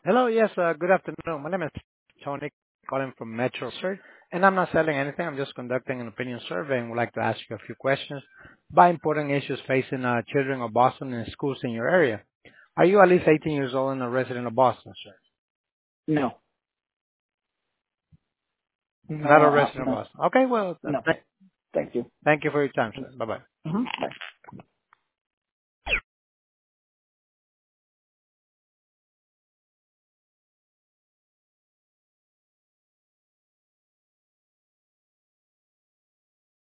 Hello, yes, good afternoon. My name is Tony, calling from Metro Search, and I'm not selling anything. I'm just conducting an opinion survey and would like to ask you a few questions about important issues facing children of Boston and schools in your area. Are you at least 18 years old and a resident of Boston, sir? No, Not a no, resident of no, Boston. Okay, well, no. Thank you. thank you for your time, sir. Bye-bye. Mhm. Bye.